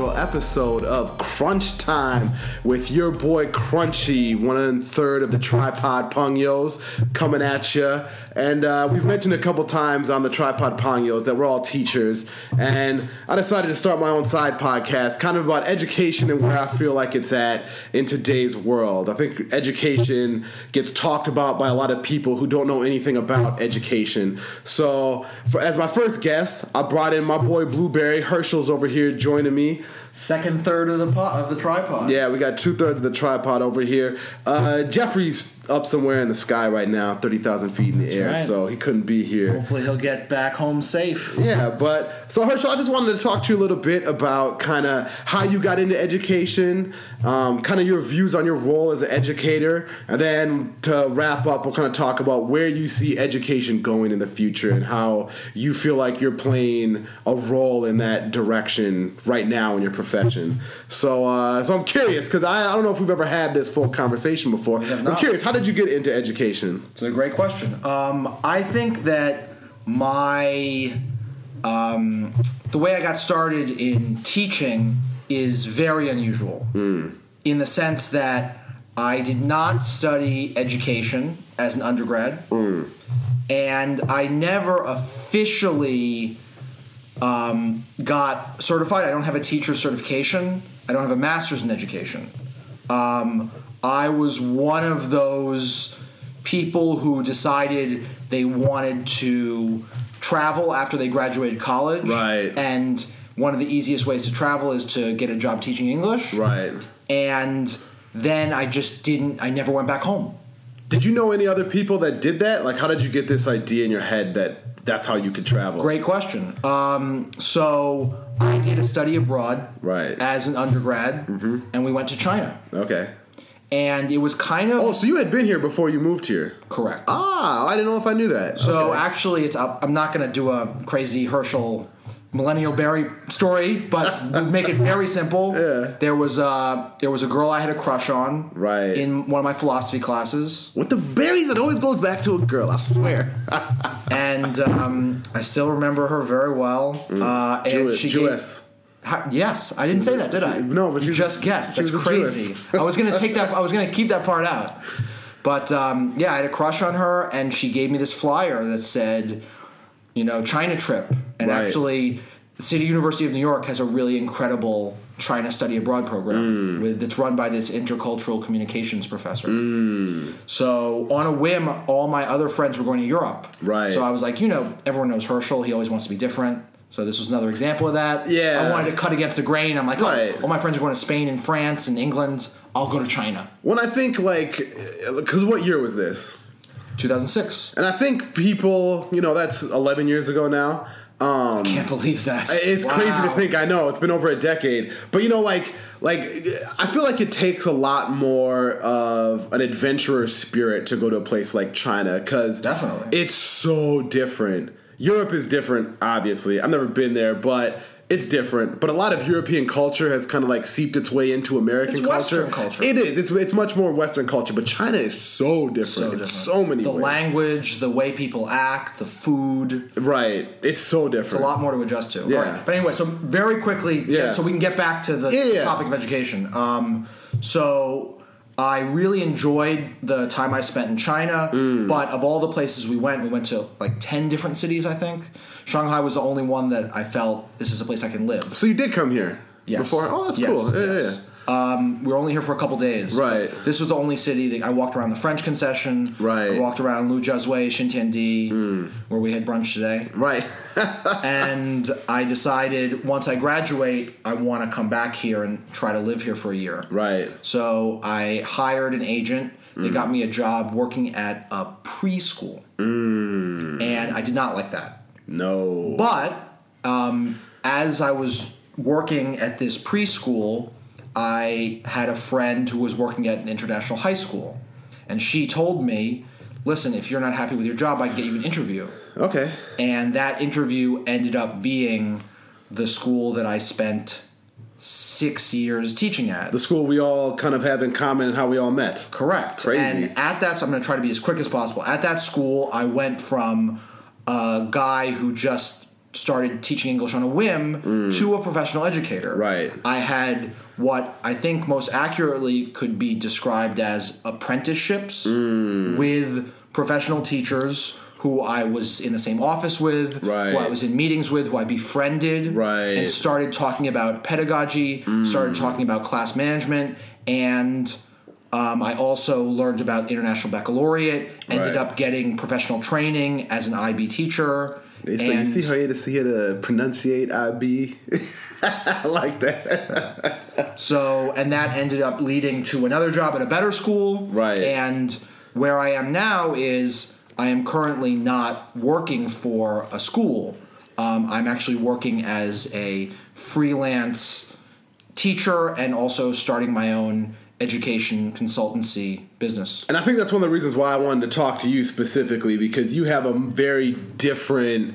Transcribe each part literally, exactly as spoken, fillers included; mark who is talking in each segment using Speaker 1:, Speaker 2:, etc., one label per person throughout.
Speaker 1: inaugural episode of Crunch Time with your boy Crunchy, one and third of the Tripod Pongos, coming at you. And uh, we've mentioned a couple times on the Tripod Pongos that we're all teachers, and I decided to start my own side podcast, kind of about education and where I feel like it's at in today's world. I think education gets talked about by a lot of people who don't know anything about education. So, for, as my first guest, I brought in my boy Blueberry. Herschel's over here joining me.
Speaker 2: Second third of the pot, of the tripod.
Speaker 1: Yeah, we got two thirds of the tripod over here. Uh, Jeffrey's up somewhere in the sky right now, thirty thousand feet in the
Speaker 2: That's
Speaker 1: air,
Speaker 2: right.
Speaker 1: so he couldn't be here.
Speaker 2: Hopefully he'll get back home safe.
Speaker 1: Yeah, but so Herschel, I just wanted to talk to you a little bit about kind of how you got into education, um, kind of your views on your role as an educator, and then to wrap up, we'll kind of talk about where you see education going in the future and how you feel like you're playing a role in that direction right now in your profession. So, uh, so I'm curious because I, I don't know if we've ever had this full conversation before.
Speaker 2: We have
Speaker 1: I'm
Speaker 2: not.
Speaker 1: curious, how did you get into education?
Speaker 2: It's a great question. Um, I think that my um, the way I got started in teaching is very unusual
Speaker 1: Mm.
Speaker 2: in the sense that I did not study education as an undergrad,
Speaker 1: Mm.
Speaker 2: and I never officially um, got certified. I don't have a teacher certification. I don't have a master's in education. Um, I was one of those people who decided they wanted to travel after they graduated college.
Speaker 1: Right.
Speaker 2: And one of the easiest ways to travel is to get a job teaching English.
Speaker 1: Right.
Speaker 2: And then I just didn't, I never went back home.
Speaker 1: Did you know any other people that did that? Like, how did you get this idea in your head that that's how you could travel?
Speaker 2: Great question. Um, so I did a study abroad
Speaker 1: Right.
Speaker 2: as an undergrad,
Speaker 1: Mm-hmm.
Speaker 2: and we went to China.
Speaker 1: Okay.
Speaker 2: And it was kind of...
Speaker 1: Oh, so you had been here before you moved here?
Speaker 2: correct.
Speaker 1: Ah, I didn't know if I knew that.
Speaker 2: So
Speaker 1: Okay.
Speaker 2: actually, it's up. I'm not going to do a crazy Herschel Millennial Berry story, but we'll make it very simple.
Speaker 1: Yeah.
Speaker 2: There was a there was a girl I had a crush on.
Speaker 1: Right.
Speaker 2: In one of my philosophy classes,
Speaker 1: With the berries, it always goes back to a girl, I swear.
Speaker 2: and um, I still remember her very well. Uh, and
Speaker 1: Jew-
Speaker 2: she
Speaker 1: Jewess.
Speaker 2: Gave, how, yes, I didn't say that, did I?
Speaker 1: No, but
Speaker 2: you
Speaker 1: she's-
Speaker 2: just guessed.
Speaker 1: she
Speaker 2: That's
Speaker 1: was a
Speaker 2: crazy.
Speaker 1: Jewess.
Speaker 2: I was gonna take that. I was gonna keep that part out. But um, yeah, I had a crush on her, and she gave me this flyer that said, you know, China trip. And
Speaker 1: Right.
Speaker 2: actually, the City University of New York has a really incredible China study abroad program
Speaker 1: Mm.
Speaker 2: with, that's run by this intercultural communications professor.
Speaker 1: Mm.
Speaker 2: So on a whim, all my other friends were going to Europe.
Speaker 1: Right.
Speaker 2: So I was like, you know, everyone knows Herschel. He always wants to be different. So this was another example of that.
Speaker 1: Yeah.
Speaker 2: I wanted to cut against the grain. I'm like, oh,
Speaker 1: Right.
Speaker 2: all my friends are going to Spain and France and England. I'll go to China.
Speaker 1: When I think, like, because what year was this?
Speaker 2: two thousand six.
Speaker 1: And I think people, you know, that's eleven years ago now. Um,
Speaker 2: Can't believe that.
Speaker 1: It's
Speaker 2: Wow.
Speaker 1: crazy to think. I know it's been over a decade, but you know, like, like I feel like it takes a lot more of an adventurer spirit to go to a place like China because
Speaker 2: Definitely.
Speaker 1: it's so different. Europe is different, obviously. I've never been there, but it's different. But a lot of European culture has kind of like seeped its way into American
Speaker 2: It's
Speaker 1: culture.
Speaker 2: Western culture.
Speaker 1: It is. It's it's much more Western culture, but China is so different.
Speaker 2: So
Speaker 1: in
Speaker 2: different.
Speaker 1: so many
Speaker 2: The
Speaker 1: ways.
Speaker 2: language, the way people act, the food.
Speaker 1: Right. It's so different.
Speaker 2: A lot more to adjust to.
Speaker 1: Yeah.
Speaker 2: All right. But anyway, so very quickly,
Speaker 1: Yeah.
Speaker 2: so we can get back to the
Speaker 1: Yeah, yeah.
Speaker 2: topic of education. Um, so I really enjoyed the time I spent in China,
Speaker 1: Mm.
Speaker 2: but of all the places we went, we went to like ten different cities, I think. Shanghai was the only one that I felt this is a place I can live.
Speaker 1: So you did come here
Speaker 2: Yes.
Speaker 1: before? Oh, that's
Speaker 2: Yes,
Speaker 1: cool. Yeah,
Speaker 2: yes.
Speaker 1: yeah, yeah.
Speaker 2: Um, we were only here for a couple days.
Speaker 1: Right.
Speaker 2: But this was the only city that I walked around the French concession.
Speaker 1: Right.
Speaker 2: I walked around Lujiazui, Xintiandi, where we had brunch today.
Speaker 1: Right.
Speaker 2: And I decided once I graduate, I want to come back here and try to live here for a year.
Speaker 1: Right.
Speaker 2: So I hired an agent. They got me a job working at a preschool.
Speaker 1: Mm.
Speaker 2: And I did not like that.
Speaker 1: No.
Speaker 2: But um, as I was working at this preschool, I had a friend who was working at an international high school. And she told me, listen, if you're not happy with your job, I can get you an interview.
Speaker 1: Okay.
Speaker 2: And that interview ended up being the school that I spent six years teaching at.
Speaker 1: The school we all kind of have in common and how we all met.
Speaker 2: Correct.
Speaker 1: Crazy.
Speaker 2: And at that, so I'm going to try to be as quick as possible. At that school, I went from a guy who just started teaching English on a whim mm. to a professional educator.
Speaker 1: Right.
Speaker 2: I had what I think most accurately could be described as apprenticeships mm. with professional teachers who I was in the same office with,
Speaker 1: right.
Speaker 2: who I was in meetings with, who I befriended,
Speaker 1: right.
Speaker 2: and started talking about pedagogy, mm. started talking about class management, and um, I also learned about the International Baccalaureate, ended
Speaker 1: right.
Speaker 2: up getting professional training as an I B teacher.
Speaker 1: So and you see how you had to, had to pronunciate I B? I like that.
Speaker 2: So, and that ended up leading to another job at a better school.
Speaker 1: Right.
Speaker 2: And where I am now is I am currently not working for a school. Um, I'm actually working as a freelance teacher and also starting my own education consultancy business.
Speaker 1: And I think that's one of the reasons why I wanted to talk to you specifically, because you have a very different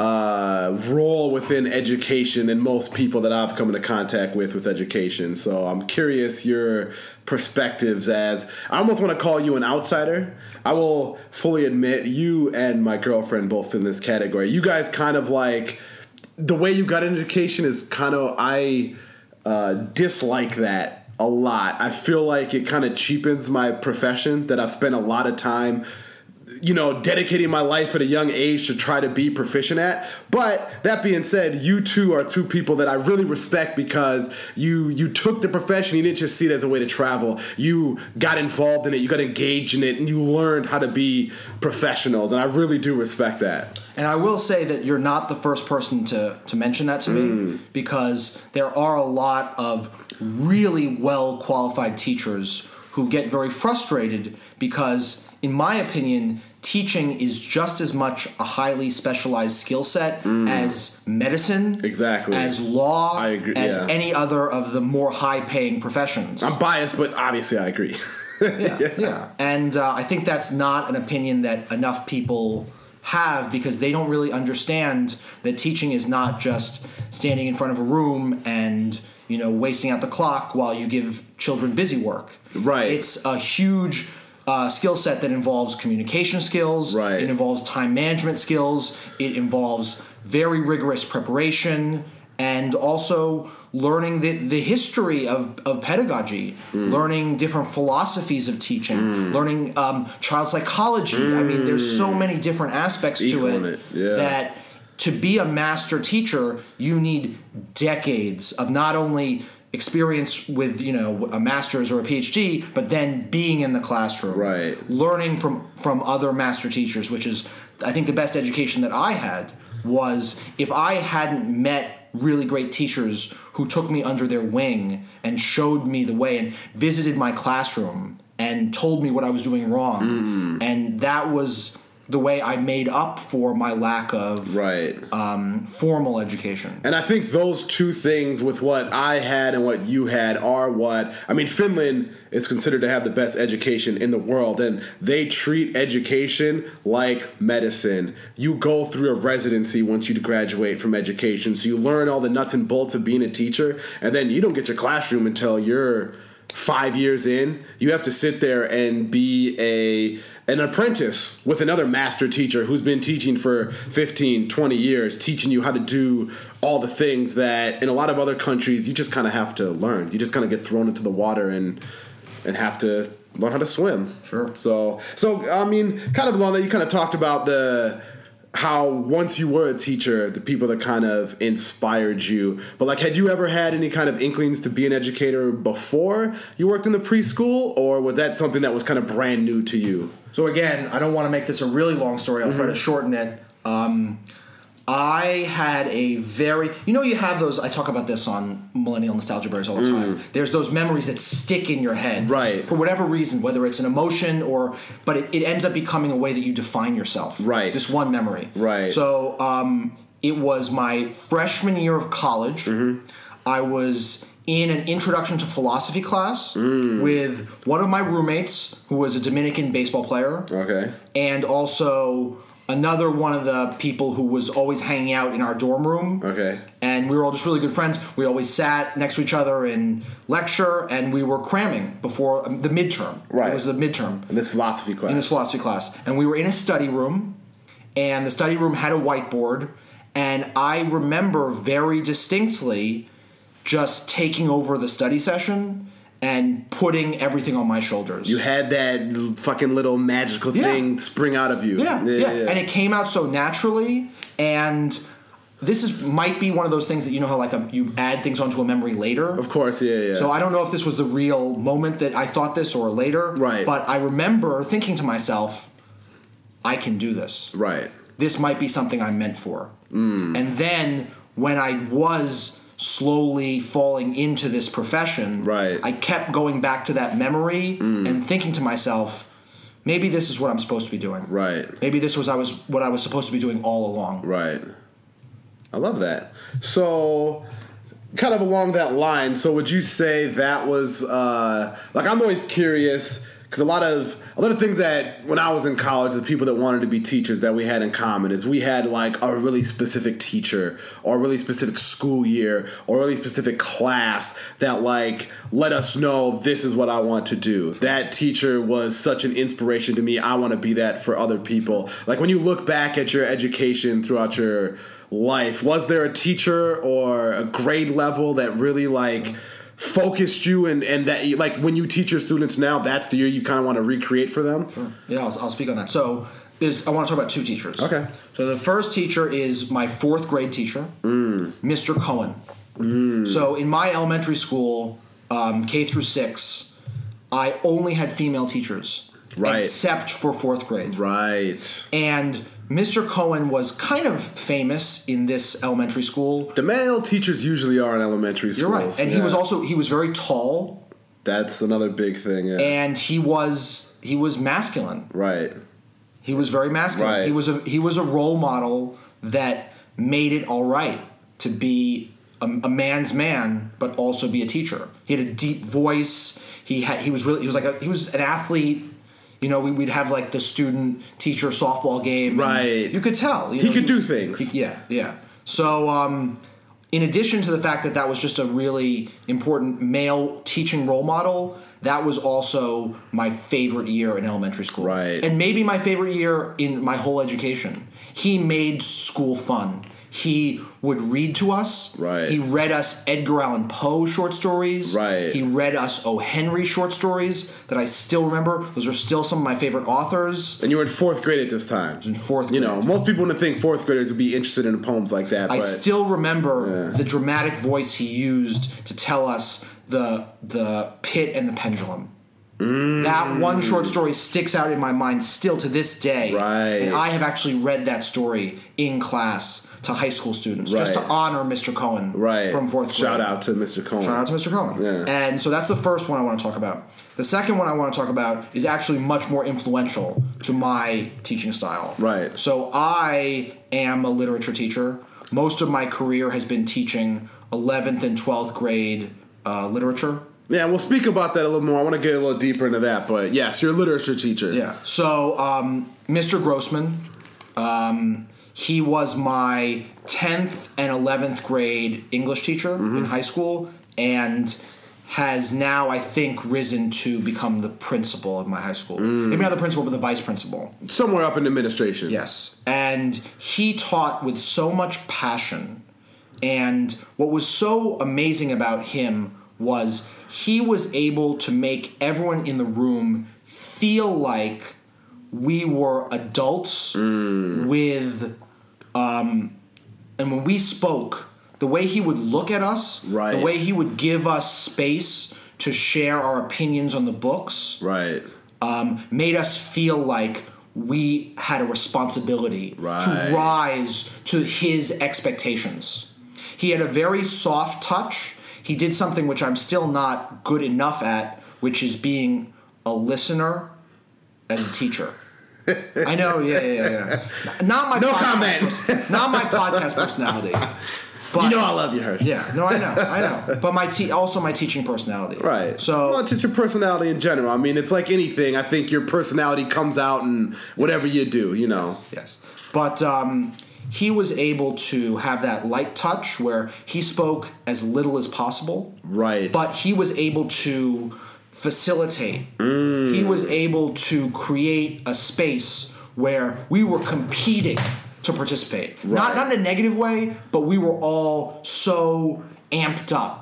Speaker 1: uh, role within education than most people that I've come into contact with with education. So I'm curious your perspectives, as I almost want to call you an outsider. I will fully admit you and my girlfriend both in this category. You guys kind of like, the way you got into education is kind of, I uh, dislike that a lot. I feel like it kind of cheapens my profession that I've spent a lot of time, you know, dedicating my life at a young age to try to be proficient at. But that being said, you two are two people that I really respect, because you you took the profession, you didn't just see it as a way to travel. You got involved in it, you got engaged in it, and you learned how to be professionals. And I really do respect that.
Speaker 2: And I will say that you're not the first person to, to mention that to me, mm. because there are a lot of really well-qualified teachers who get very frustrated because, in my opinion, teaching is just as much a highly specialized skill set mm. as medicine,
Speaker 1: exactly,
Speaker 2: as law,
Speaker 1: I agree,
Speaker 2: as
Speaker 1: yeah.
Speaker 2: any other of the more high-paying professions.
Speaker 1: I'm biased, but obviously I agree.
Speaker 2: yeah, yeah, yeah. And uh, I think that's not an opinion that enough people have, because they don't really understand that teaching is not just standing in front of a room and, you know, wasting out the clock while you give children busy work.
Speaker 1: Right.
Speaker 2: It's a huge uh, skill set that involves communication skills.
Speaker 1: Right.
Speaker 2: It involves time management skills. It involves very rigorous preparation, and also learning the, the history of, of pedagogy, mm. learning different philosophies of teaching, mm. learning um, child psychology. Mm. I mean, there's so many different aspects Speak to it,
Speaker 1: it. Yeah.
Speaker 2: that to be a master teacher, you need decades of not only experience with, you know, a master's or a P H D, but then being in the classroom,
Speaker 1: right.
Speaker 2: learning from, from other master teachers, which is, I think, the best education that I had. Was if I hadn't met really great teachers who took me under their wing and showed me the way and visited my classroom and told me what I was doing wrong. Mm. And that was the way I made up for my lack of
Speaker 1: right.
Speaker 2: um, formal education.
Speaker 1: And I think those two things, with what I had and what you had, are what, I mean, Finland is considered to have the best education in the world, and they treat education like medicine. You go through a residency once you graduate from education, so you learn all the nuts and bolts of being a teacher, and then you don't get your classroom until you're five years in. You have to sit there and be a an apprentice with another master teacher who's been teaching for fifteen, twenty years, teaching you how to do all the things that in a lot of other countries you just kind of have to learn. You just kind of get thrown into the water and and have to learn how to swim.
Speaker 2: Sure.
Speaker 1: So, so I mean, kind of along that, you kind of talked about the how once you were a teacher, the people that kind of inspired you. But like, had you ever had any kind of inklings to be an educator before you worked in the preschool, or was that something that was kind of brand new to you?
Speaker 2: So again, I don't want to make this a really long story. I'll mm-hmm. try to shorten it. Um, I had a very, you know, you have those, I talk about this on Millennial Nostalgia Bears all the time. Mm. There's those memories that stick in your head.
Speaker 1: Right.
Speaker 2: For whatever reason, whether it's an emotion or, but it, it ends up becoming a way that you define yourself.
Speaker 1: Right.
Speaker 2: This one memory.
Speaker 1: Right.
Speaker 2: So um, it was my freshman year of college. Mm-hmm. I was in an introduction to philosophy class mm. with one of my roommates, who was a Dominican baseball player.
Speaker 1: Okay.
Speaker 2: And also another one of the people who was always hanging out in our dorm room.
Speaker 1: Okay.
Speaker 2: And we were all just really good friends. We always sat next to each other in lecture, and we were cramming before um, the midterm.
Speaker 1: Right.
Speaker 2: It was the midterm.
Speaker 1: In this philosophy class.
Speaker 2: In this philosophy class. And we were in a study room, and the study room had a whiteboard, And I remember very distinctly just taking over the study session and putting everything on my shoulders.
Speaker 1: You had that fucking little magical
Speaker 2: Yeah.
Speaker 1: thing spring out of you.
Speaker 2: Yeah, yeah, yeah. And it came out so naturally. And this is might be one of those things that you know how like a, you add things onto a memory later.
Speaker 1: Of course, yeah, yeah.
Speaker 2: So I don't know if this was the real moment that I thought this or later.
Speaker 1: Right.
Speaker 2: But I remember thinking to myself, I can do this.
Speaker 1: Right.
Speaker 2: This might be something I'm meant for.
Speaker 1: Mm.
Speaker 2: And then when I was slowly falling into this profession,
Speaker 1: right.
Speaker 2: I kept going back to that memory mm. and thinking to myself, maybe this is what I'm supposed to be doing.
Speaker 1: Right.
Speaker 2: Maybe this was I was what I was supposed to be doing all along.
Speaker 1: Right. I love that. So, kind of along that line, so would you say that was uh, like I'm always curious because a lot of a lot of things that when I was in college, the people that wanted to be teachers that we had in common is we had like a really specific teacher or a really specific school year or a really specific class that like let us know this is what I want to do. That teacher was such an inspiration to me. I want to be that for other people. Like when you look back at your education throughout your life, was there a teacher or a grade level that really like focused you and, and that like when you teach your students now, that's the year you kind of want to recreate for them?
Speaker 2: Sure. Yeah, I'll, I'll speak on that. So there's, I want to talk about two teachers.
Speaker 1: Okay.
Speaker 2: So the first teacher is my fourth grade teacher, mm. Mister Cohen. Mm. So in my elementary school, um, K through six, I only had female teachers.
Speaker 1: Right.
Speaker 2: Except for fourth grade.
Speaker 1: Right.
Speaker 2: And Mister Cohen was kind of famous in this elementary school.
Speaker 1: The male teachers usually are in elementary schools.
Speaker 2: You're right. And yeah. he was also he was very tall.
Speaker 1: That's another big thing, yeah.
Speaker 2: And he was he was masculine.
Speaker 1: Right.
Speaker 2: He was very masculine.
Speaker 1: Right.
Speaker 2: He was a he was a role model that made it all right to be a, a man's man but also be a teacher. He had a deep voice. He had he was really he was like a, he was an athlete. You know, we, we'd have like the student-teacher softball game.
Speaker 1: Right.
Speaker 2: You could tell. You
Speaker 1: he
Speaker 2: know,
Speaker 1: could
Speaker 2: he
Speaker 1: do
Speaker 2: was,
Speaker 1: things.
Speaker 2: He, yeah, yeah. So, um, in addition to the fact that that was just a really important male teaching role model, that was also my favorite year in elementary school.
Speaker 1: Right.
Speaker 2: And maybe my favorite year in my whole education. He made school fun. He would read to us.
Speaker 1: Right.
Speaker 2: He read us Edgar Allan Poe short stories.
Speaker 1: Right.
Speaker 2: He read us O. Henry short stories that I still remember. Those are still some of my favorite authors.
Speaker 1: And you were in fourth grade at this time. I was
Speaker 2: in fourth grade.
Speaker 1: You know, most people wouldn't think fourth graders would be interested in poems like that.
Speaker 2: I
Speaker 1: but,
Speaker 2: still remember
Speaker 1: yeah.
Speaker 2: the dramatic voice he used to tell us the the pit and the pendulum. Mm. That one short story sticks out in my mind still to this day.
Speaker 1: Right.
Speaker 2: And I have actually read that story in class to high school students
Speaker 1: right.
Speaker 2: just to honor Mister Cohen
Speaker 1: right.
Speaker 2: from fourth grade.
Speaker 1: Shout out to Mister Cohen.
Speaker 2: Shout out to Mister Cohen.
Speaker 1: Yeah.
Speaker 2: And so that's the first one I want to talk about. The second one I want to talk about is actually much more influential to my teaching style.
Speaker 1: Right.
Speaker 2: So I am a literature teacher. Most of my career has been teaching eleventh and twelfth grade uh, literature.
Speaker 1: Yeah, we'll speak about that a little more. I want to get a little deeper into that. But yes, you're a literature teacher.
Speaker 2: Yeah. So um, Mister Grossman, um, he was my tenth and eleventh grade English teacher mm-hmm. in high school and has now, I think, risen to become the principal of my high school. Mm. Maybe not the principal, but the vice principal.
Speaker 1: Somewhere up in administration.
Speaker 2: Yes. And he taught with so much passion. And what was so amazing about him was he was able to make everyone in the room feel like we were adults mm. with... Um, and when we spoke, the way he would look at us,
Speaker 1: right.
Speaker 2: the way he would give us space to share our opinions on the books,
Speaker 1: right,
Speaker 2: um, made us feel like we had a responsibility
Speaker 1: right.
Speaker 2: to rise to his expectations. He had a very soft touch. He did something which I'm still not good enough at, which is being a listener as a teacher. I know, yeah, yeah, yeah. Not my
Speaker 1: no
Speaker 2: podcast,
Speaker 1: comment.
Speaker 2: Not my podcast personality. But,
Speaker 1: you know I love you, Hersh.
Speaker 2: Yeah, no, I know, I know. But my te- also my teaching personality.
Speaker 1: Right.
Speaker 2: So,
Speaker 1: well, just your personality in general. I mean, it's like anything. I think your personality comes out in whatever you do, you know.
Speaker 2: Yes. But um, he was able to have that light touch where he spoke as little as possible.
Speaker 1: Right.
Speaker 2: But he was able to facilitate. Mm. He was able to create a space where we were competing to participate.
Speaker 1: Right.
Speaker 2: Not not in a negative way, but we were all so amped up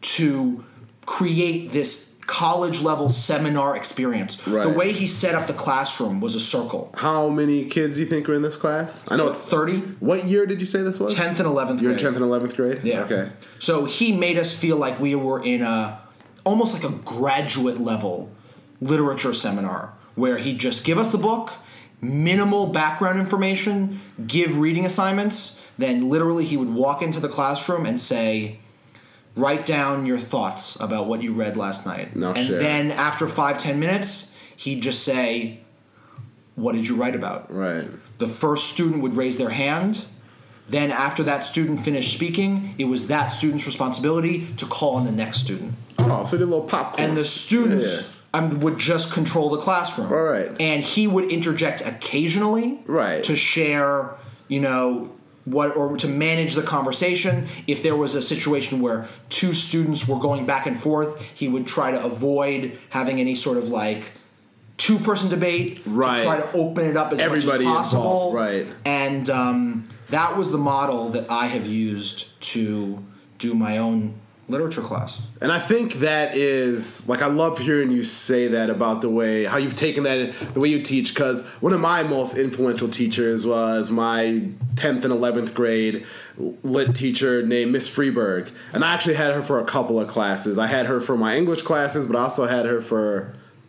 Speaker 2: to create this college level seminar experience.
Speaker 1: Right.
Speaker 2: The way he set up the classroom was a circle.
Speaker 1: How many kids do you think are in this class? I know it's
Speaker 2: thirty.
Speaker 1: What year did you say this was?
Speaker 2: tenth and eleventh
Speaker 1: You're
Speaker 2: grade.
Speaker 1: in tenth and eleventh grade?
Speaker 2: Yeah.
Speaker 1: Okay.
Speaker 2: So he made us feel like we were in a almost like a graduate level literature seminar where he'd just give us the book, minimal background information, give reading assignments, then literally he would walk into the classroom and say, write down your thoughts about what you read last night.
Speaker 1: No
Speaker 2: and
Speaker 1: shit.
Speaker 2: then after five, ten minutes, he'd just say, what did you write about?
Speaker 1: Right.
Speaker 2: The first student would raise their hand. Then after that student finished speaking, it was that student's responsibility to call on the next student.
Speaker 1: Oh, so they did a little popcorn.
Speaker 2: And the students
Speaker 1: Yeah,
Speaker 2: um, would just control the classroom.
Speaker 1: All right.
Speaker 2: And he would interject occasionally
Speaker 1: Right.
Speaker 2: to share, you know, what or to manage the conversation. If there was a situation where two students were going back and forth, he would try to avoid having any sort of like two-person debate.
Speaker 1: Right.
Speaker 2: To try to open it up as
Speaker 1: Everybody
Speaker 2: much as possible.
Speaker 1: involved, right.
Speaker 2: And um, that was the model that I have used to do my own literature class.
Speaker 1: And I think that is, like, I love hearing you say that about the way, how you've taken that, the way you teach, because one of my most influential teachers was my tenth and eleventh grade lit teacher named Miss Freeberg. And I actually had her for a couple of classes. I had her for my English classes, but I also had her for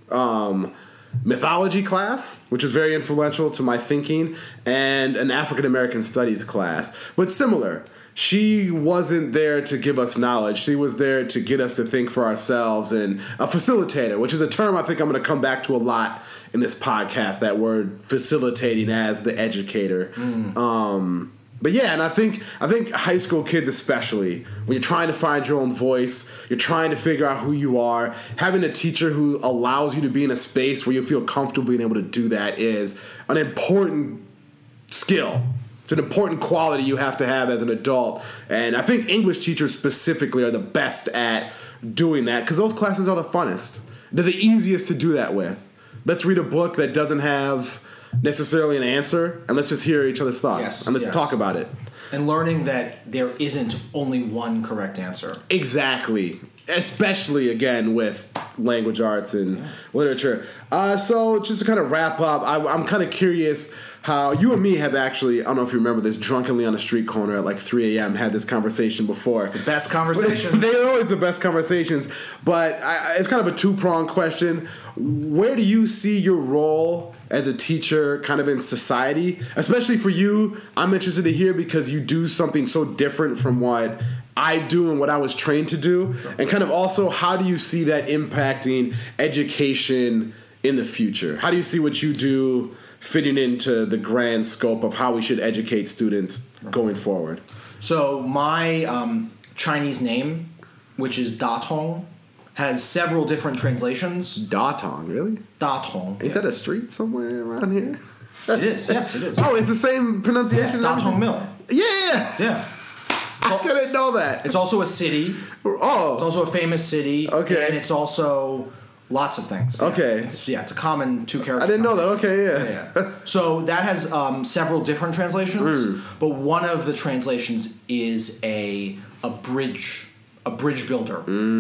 Speaker 1: um, mythology class, which was very influential to my thinking, and an African American studies class. But similar. She wasn't there to give us knowledge. She was there to get us to think for ourselves, and a facilitator, which is a term I think I'm going to come back to a lot in this podcast, that word facilitating as the educator. Mm. Um, but yeah, and I think I think high school kids especially, when you're trying to find your own voice, you're trying to figure out who you are, having a teacher who allows you to be in a space where you feel comfortable being able to do that is an important skill. It's an important quality you have to have as an adult. And I think English teachers specifically are the best at doing that because those classes are the funnest. They're the easiest to do that with. Let's read a book that doesn't have necessarily an answer, and let's just hear each other's thoughts.
Speaker 2: Yes,
Speaker 1: and let's
Speaker 2: yes.
Speaker 1: talk about it.
Speaker 2: And learning that there isn't only one correct answer.
Speaker 1: Exactly. Especially, again, with language arts and yeah. literature. Uh, so just to kind of wrap up, I, I'm kind of curious how you and me have actually, I don't know if you remember this, drunkenly on a street corner at like three a.m. had this conversation before.
Speaker 2: The best conversations.
Speaker 1: They're always the best conversations. But I, it's kind of a two-pronged question. Where do you see your role as a teacher kind of in society? Especially for you, I'm interested to hear because you do something so different from what I do and what I was trained to do. And kind of also, how do you see that impacting education in the future? How do you see what you do fitting into the grand scope of how we should educate students going forward?
Speaker 2: So my um, Chinese name, which is Da Tong, has several different translations.
Speaker 1: Da Tong, really?
Speaker 2: Da Tong.
Speaker 1: Ain't
Speaker 2: Yeah.
Speaker 1: that a street somewhere around here?
Speaker 2: It is, yes, it is.
Speaker 1: Oh, it's the same pronunciation?
Speaker 2: Yeah,
Speaker 1: and
Speaker 2: Da Tong
Speaker 1: everything?
Speaker 2: Mill.
Speaker 1: Yeah!
Speaker 2: Yeah.
Speaker 1: I didn't know that.
Speaker 2: It's also a city. It's
Speaker 1: Oh,
Speaker 2: also a famous city.
Speaker 1: Okay.
Speaker 2: And it's also lots of things.
Speaker 1: Okay.
Speaker 2: It's, yeah, it's a common two character.
Speaker 1: I didn't know that. Okay, yeah.
Speaker 2: Yeah, yeah. So that has um, several different translations,
Speaker 1: Mm.
Speaker 2: but one of the translations is a a bridge, a bridge builder,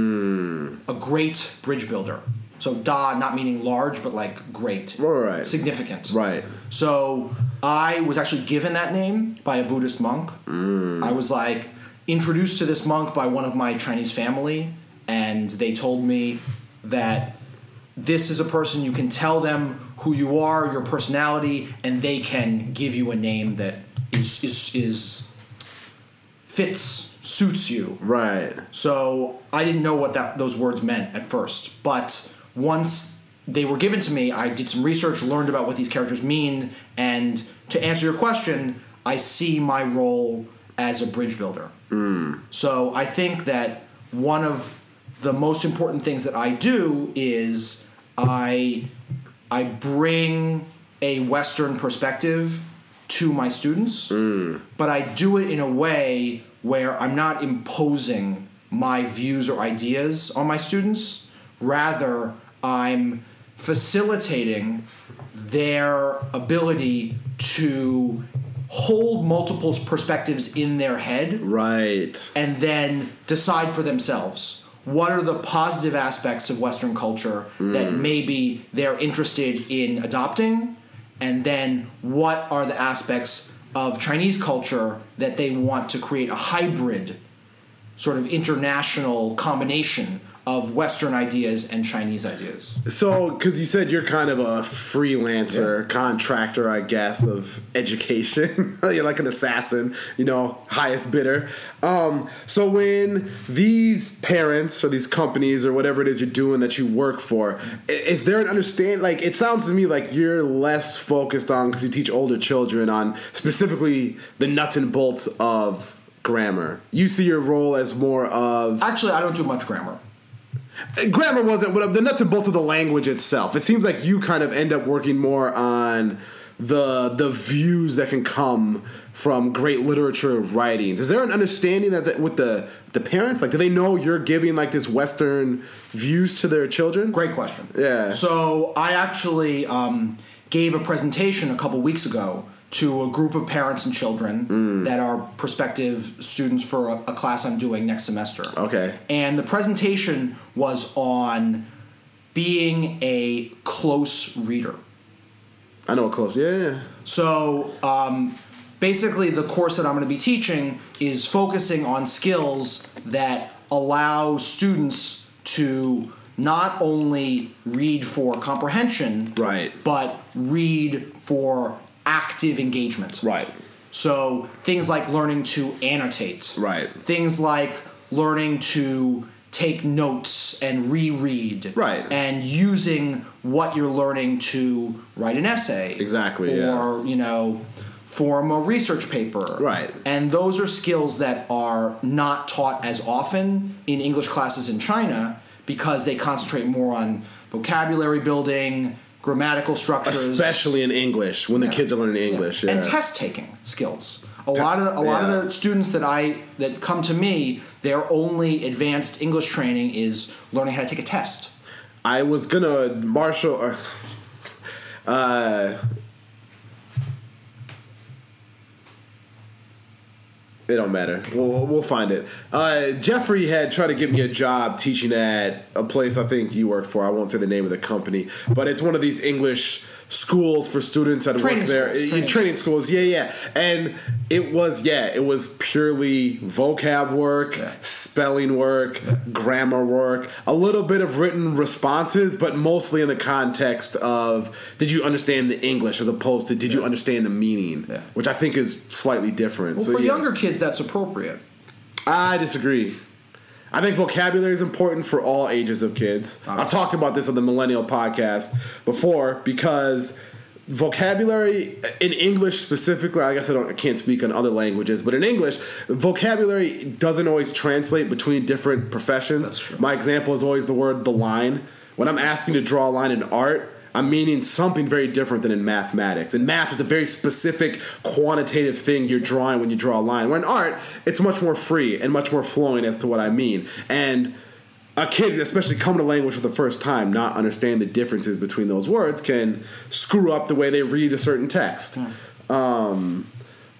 Speaker 1: Mm.
Speaker 2: a great bridge builder. So da not meaning large, but like great,
Speaker 1: Right.
Speaker 2: significant.
Speaker 1: Right.
Speaker 2: So I was actually given that name by a Buddhist monk.
Speaker 1: Mm.
Speaker 2: I was like introduced to this monk by one of my Chinese family, and they told me that this is a person you can tell them who you are, your personality, and they can give you a name that is is, is fits, suits you.
Speaker 1: Right.
Speaker 2: So I didn't know what that those words meant at first, but once they were given to me, I did some research, learned about what these characters mean, and to answer your question, I see my role as a bridge builder.
Speaker 1: Mm.
Speaker 2: So I think that one of the most important things that I do is I I bring a Western perspective to my students,
Speaker 1: Mm.
Speaker 2: but I do it in a way where I'm not imposing my views or ideas on my students. Rather, I'm facilitating their ability to hold multiple perspectives in their head,
Speaker 1: right,
Speaker 2: and then decide for themselves what are the positive aspects of Western culture mm. that maybe they're interested in adopting, and then what are the aspects of Chinese culture that they want to create a hybrid, sort of international combination of Western ideas and Chinese ideas.
Speaker 1: So, because you said you're kind of a freelancer, yeah. contractor, I guess, of education. You're like an assassin, you know, highest bidder. Um, so when these parents or these companies or whatever it is you're doing that you work for, is there an understand? Like, it sounds to me like you're less focused on, because you teach older children, on specifically the nuts and bolts of grammar. You see your role as more of...
Speaker 2: Actually, I don't do much grammar.
Speaker 1: Grammar wasn't, but the nuts and bolts of the language itself. It seems like you kind of end up working more on the the views that can come from great literature writings. Is there an understanding that the, with the the parents, like, do they know you're giving like this Western views to their children?
Speaker 2: Great question.
Speaker 1: Yeah.
Speaker 2: So I actually um, gave a presentation a couple weeks ago to a group of parents and children mm. that are prospective students for a, a class I'm doing next semester.
Speaker 1: Okay.
Speaker 2: And the presentation was on being a close reader.
Speaker 1: I know a close, yeah, yeah.
Speaker 2: So um, basically the course that I'm going to be teaching is focusing on skills that allow students to not only read for comprehension,
Speaker 1: right,
Speaker 2: but read for active engagement.
Speaker 1: Right.
Speaker 2: So things like learning to annotate.
Speaker 1: Right.
Speaker 2: Things like learning to take notes and reread.
Speaker 1: Right.
Speaker 2: And using what you're learning to write an essay.
Speaker 1: Exactly,
Speaker 2: or,
Speaker 1: yeah.
Speaker 2: Or, you know, form a research paper.
Speaker 1: Right.
Speaker 2: And those are skills that are not taught as often in English classes in China because they concentrate more on vocabulary building, grammatical structures,
Speaker 1: especially in English when the yeah. kids are learning English, yeah.
Speaker 2: Yeah. And test taking skills. A lot of a lot yeah. of the students that I that come to me, their only advanced English training is learning how to take a test.
Speaker 1: I was gonna Marshall. Uh, It don't matter. We'll, we'll find it. Uh, Jeffrey had tried to get me a job teaching at a place I think you work for. I won't say the name of the company, but it's one of these English schools for students that
Speaker 2: training
Speaker 1: work there.
Speaker 2: Schools,
Speaker 1: training, training schools. Yeah, yeah. And it was, yeah, it was purely vocab work, yeah. spelling work, yeah. grammar work, a little bit of written responses, but mostly in the context of did you understand the English as opposed to did yeah. you understand the meaning,
Speaker 2: yeah.
Speaker 1: which I think is slightly different.
Speaker 2: Well,
Speaker 1: so,
Speaker 2: for
Speaker 1: yeah.
Speaker 2: younger kids, that's appropriate.
Speaker 1: I disagree. I think vocabulary is important for all ages of kids. Obviously. I've talked about this on the Millennial Podcast before because vocabulary in English specifically, I guess I, don't, I can't speak on other languages, but in English, vocabulary doesn't always translate between different professions.
Speaker 2: That's true.
Speaker 1: My example is always the word the line. When I'm asking to draw a line in art, I'm meaning something very different than in mathematics. In math, it's a very specific quantitative thing you're drawing when you draw a line. Where in art, it's much more free and much more flowing as to what I mean. And a kid, especially coming to language for the first time, not understand the differences between those words can screw up the way they read a certain text. Hmm. Um,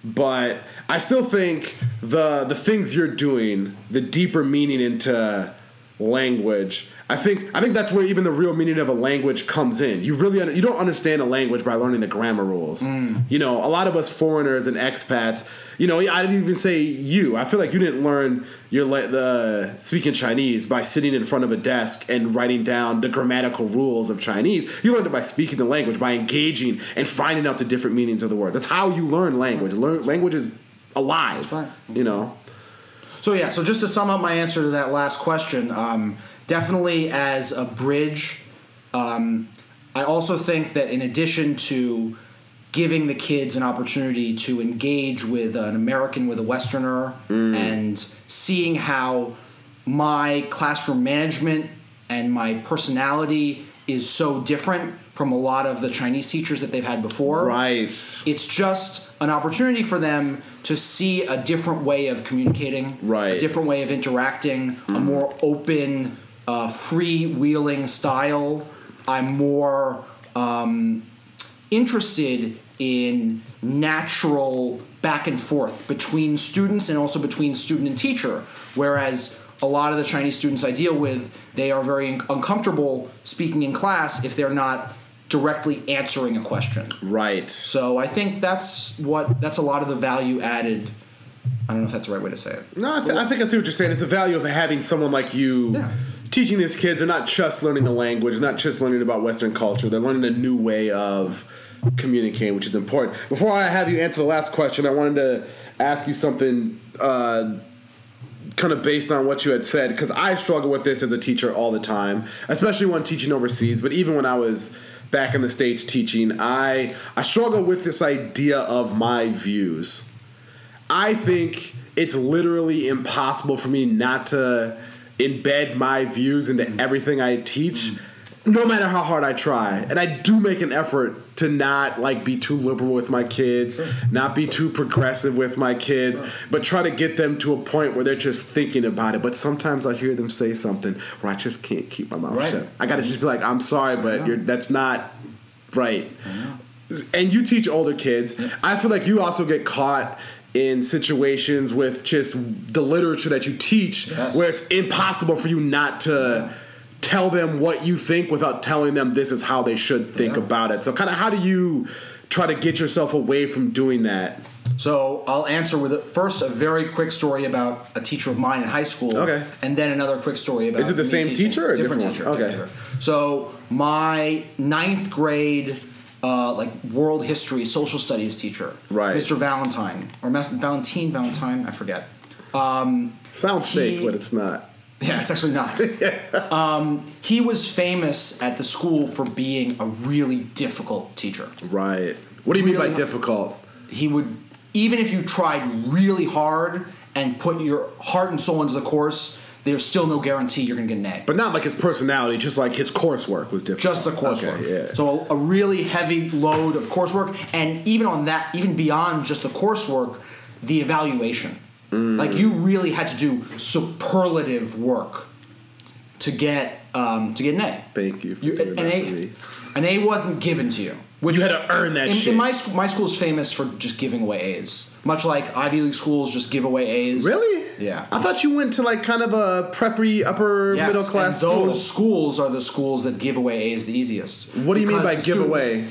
Speaker 1: but I still think the the things you're doing, the deeper meaning into language, I think I think that's where even the real meaning of a language comes in. You really you don't understand a language by learning the grammar rules. Mm. You know, a lot of us foreigners and expats, you know, I didn't even say you. I feel like you didn't learn your the speaking Chinese by sitting in front of a desk and writing down the grammatical rules of Chinese. You learned it by speaking the language, by engaging and finding out the different meanings of the words. That's how you learn language. Learn, language is alive.
Speaker 2: That's right.
Speaker 1: You know.
Speaker 2: So yeah. So just to sum up my answer to that last question. Um, Definitely as a bridge. Um, I also think that in addition to giving the kids an opportunity to engage with an American, with a Westerner, mm. and seeing how my classroom management and my personality is so different from a lot of the Chinese teachers that they've had before.
Speaker 1: Right.
Speaker 2: It's just an opportunity for them to see a different way of communicating,
Speaker 1: right.
Speaker 2: a different way of interacting, mm. a more open, Uh, freewheeling style. I'm more um, interested in natural back and forth between students and also between student and teacher, whereas a lot of the Chinese students I deal with, they are very uncomfortable speaking in class if they're not directly answering a question.
Speaker 1: Right.
Speaker 2: So I think that's what that's a lot of the value added. I don't know if that's the right way to say it.
Speaker 1: No, I, th- I think I see what you're saying. It's the value of having someone like you
Speaker 2: Yeah.
Speaker 1: teaching these kids. They're not just learning the language, they're not just learning about Western culture. They're learning a new way of communicating, which is important. Before I have you answer the last question, I wanted to ask you something uh, kind of based on what you had said, because I struggle with this as a teacher all the time, especially when teaching overseas, but even when I was back in the States teaching, I I struggle with this idea of my views. I think it's literally impossible for me not to embed my views into everything I teach, no matter how hard I try. And I do make an effort to not like be too liberal with my kids, not be too progressive with my kids, but try to get them to a point where they're just thinking about it. But sometimes I hear them say something where I just can't keep my mouth
Speaker 2: Right.
Speaker 1: shut. I gotta just be like, I'm sorry, but you're, that's not right. And you teach older kids. I feel like you also get caught in situations with just the literature that you teach,
Speaker 2: Yes.
Speaker 1: where it's impossible for you not to tell them what you think without telling them this is how they should think
Speaker 2: Yeah.
Speaker 1: about it. So kind of how do you try to get yourself away from doing that?
Speaker 2: So I'll answer with a, first a very quick story about a teacher of mine in high school.
Speaker 1: Okay.
Speaker 2: And then another quick story about
Speaker 1: Is it the
Speaker 2: me
Speaker 1: same
Speaker 2: teaching.
Speaker 1: teacher or a
Speaker 2: different,
Speaker 1: different
Speaker 2: teacher?
Speaker 1: one? Okay.
Speaker 2: different teacher. So my ninth grade uh, like world history social studies teacher,
Speaker 1: Right.
Speaker 2: Mister Valentine or Mas- Valentine Valentine, I forget. Um,
Speaker 1: Sounds
Speaker 2: he-
Speaker 1: fake, but it's not.
Speaker 2: Yeah, it's actually not. um, he was famous at the school for being a really difficult teacher.
Speaker 1: Right. What do you mean
Speaker 2: Really
Speaker 1: by
Speaker 2: hard.
Speaker 1: difficult?
Speaker 2: He would, even if you tried really hard and put your heart and soul into the course, there's still no guarantee you're going to get an A.
Speaker 1: But not like his personality, just like his coursework was different.
Speaker 2: Just the coursework.
Speaker 1: Okay, yeah.
Speaker 2: So a, a really heavy load of coursework, and even on that, even beyond just the coursework, the evaluation.
Speaker 1: Mm.
Speaker 2: Like you really had to do superlative work to get um, to get an A.
Speaker 1: Thank you for
Speaker 2: You,
Speaker 1: doing
Speaker 2: an,
Speaker 1: that
Speaker 2: A
Speaker 1: for me.
Speaker 2: an A wasn't given to you. Which
Speaker 1: You had to earn that
Speaker 2: in,
Speaker 1: shit.
Speaker 2: In my school, my school is famous for just giving away A's. Much like Ivy League schools just give away A's.
Speaker 1: Really?
Speaker 2: Yeah.
Speaker 1: I thought you went to like kind of a preppy upper
Speaker 2: Yes,
Speaker 1: middle class
Speaker 2: and
Speaker 1: school.
Speaker 2: those schools are the schools that give away A's the easiest.
Speaker 1: What do you mean
Speaker 2: Because
Speaker 1: by
Speaker 2: the
Speaker 1: give
Speaker 2: students-
Speaker 1: away?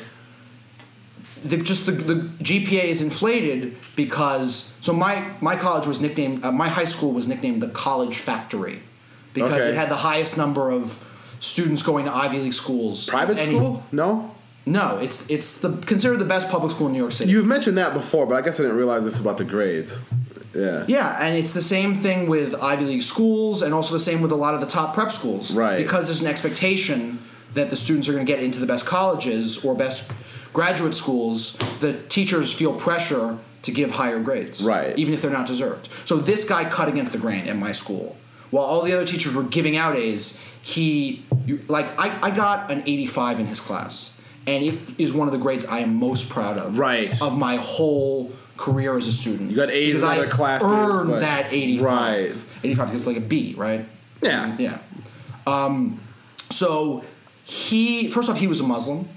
Speaker 2: The, just the, the G P A is inflated because so my my college was nicknamed uh, my high school was nicknamed the College Factory because
Speaker 1: Okay.
Speaker 2: it had the highest number of students going to Ivy League schools.
Speaker 1: Private
Speaker 2: Any-
Speaker 1: school? No?
Speaker 2: No, it's it's the considered the best public school in New York City.
Speaker 1: You've mentioned that before, but I guess I didn't realize this about the grades. Yeah.
Speaker 2: Yeah, and it's the same thing with Ivy League schools and also the same with a lot of the top prep schools.
Speaker 1: Right.
Speaker 2: Because there's an expectation that the students are going to get into the best colleges or best graduate schools, the teachers feel pressure to give higher grades.
Speaker 1: Right.
Speaker 2: Even if they're not deserved. So this guy cut against the grain at my school. While all the other teachers were giving out A's, he, you, like, I, I got an eighty-five in his class. And it is one of the grades I am most proud of.
Speaker 1: Right.
Speaker 2: Of my whole career as a student.
Speaker 1: You got A's
Speaker 2: because
Speaker 1: in
Speaker 2: I
Speaker 1: other classes,
Speaker 2: earned
Speaker 1: but-
Speaker 2: that eighty-five.
Speaker 1: Right.
Speaker 2: eighty-five is like a B, right?
Speaker 1: Yeah.
Speaker 2: Yeah. Um, so he, first off, he was a Muslim.